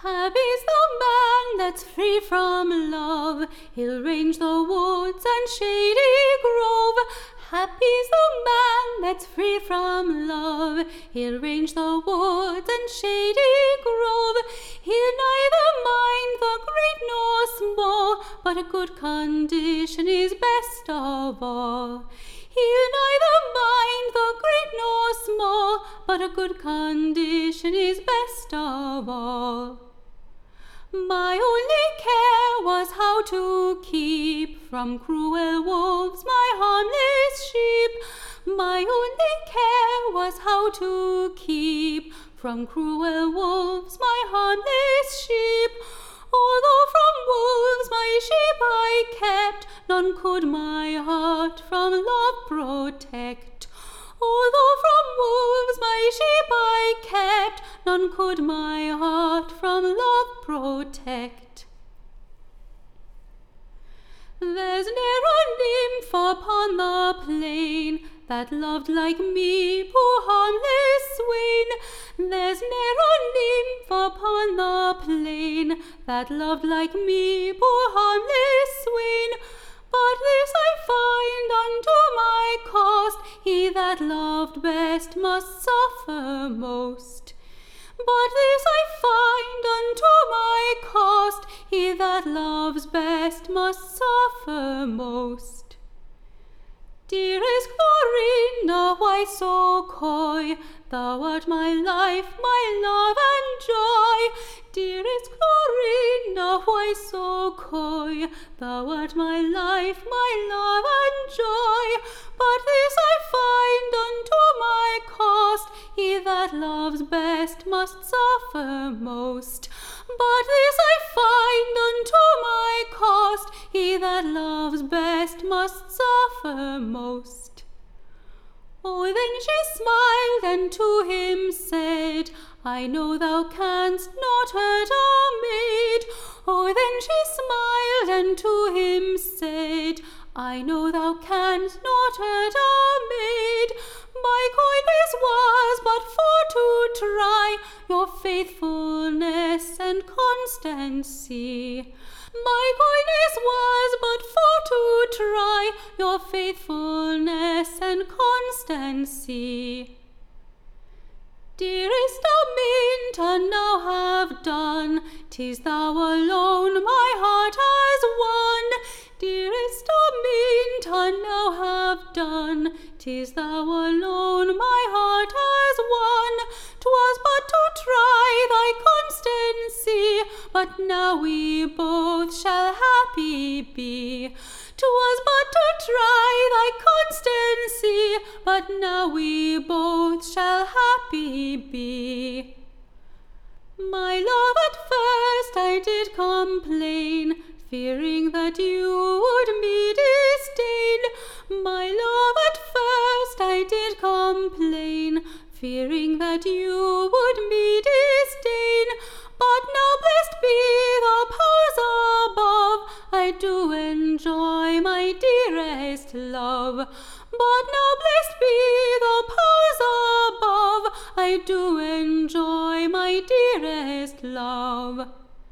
Happy's the man that's free from love, he'll range the woods and shady grove. Happy's the man that's free from love, he'll range the woods and shady grove. He'll neither mind the great nor small, but a good condition is best of all. He'll neither mind the great nor small, but a good condition is best of all. My only care was how to keep from cruel wolves my harmless sheep. My only care was how to keep from cruel wolves my harmless sheep. Although from wolves my sheep I kept, none could my heart from love protect. Although from wolves my sheep I kept, none could my heart from love protect. There's ne'er a nymph upon the plain that loved like me, poor harmless swain. There's ne'er a nymph upon the plain that loved like me, poor harmless swain. But this I find unto my cost, he that loved best must suffer most. But this I find unto my cost, he that loves best must suffer most. Dearest Clorinda, why so coy? Thou art my life, my love and joy. Dearest Clorinda, why so coy? Thou art my life, my love and joy. But this I find unto my cost, he that loves best must suffer most. But this I find unto my cost, he that loves best must suffer most. Oh, then she smiled and to him said, I know thou canst not hurt a maid. Oh, then she smiled and to him said, I know thou canst not hurt a maid. My coyness was but for to try your faithfulness and constancy. My coyness was but for to try your faithfulness and constancy. Dearest Aminta, now have done, 'tis thou alone my heart has won. Dearest Aminta, now have done, 'tis thou alone my heart has won. 'Twas but to try thy constancy, but now we both shall happy be. 'Twas but to try thy constancy, but now we both shall happy be. My love, at first I did complain, fearing that you would me disdain. My love, at first I did complain, fearing that you would me disdain. But now blessed be the powers above, I do enjoy my dearest love. But now blessed be the powers above, I do enjoy my dearest love.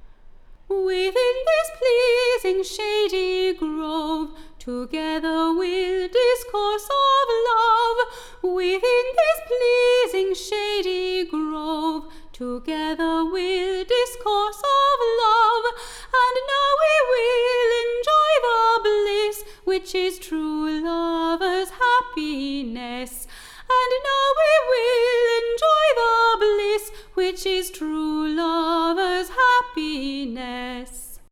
Within this pleasing shady grove, together we'll discourse of love. Within this pleasing shady grove, together we'll discourse of love. And now we will enjoy the bliss which is true lovers' happiness. And now we will enjoy the bliss which is true lovers' happiness.